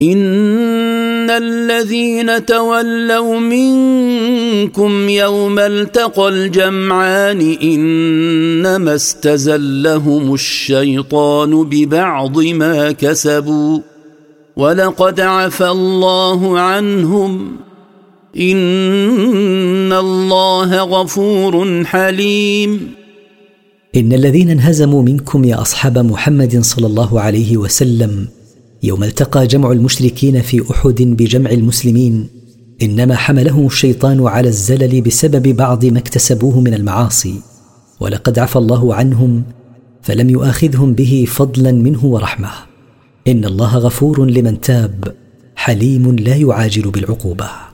إن الذين تولوا منكم يوم التقى الجمعان إنما استزلهم الشيطان ببعض ما كسبوا ولقد عفى الله عنهم إن الله غفور حليم. إن الذين انهزموا منكم يا أصحاب محمد صلى الله عليه وسلم يوم التقى جمع المشركين في أحد بجمع المسلمين إنما حملهم الشيطان على الزلل بسبب بعض ما اكتسبوه من المعاصي ولقد عفى الله عنهم فلم يؤاخذهم به فضلا منه ورحمة. إن الله غفور لمن تاب حليم لا يعاجل بالعقوبة.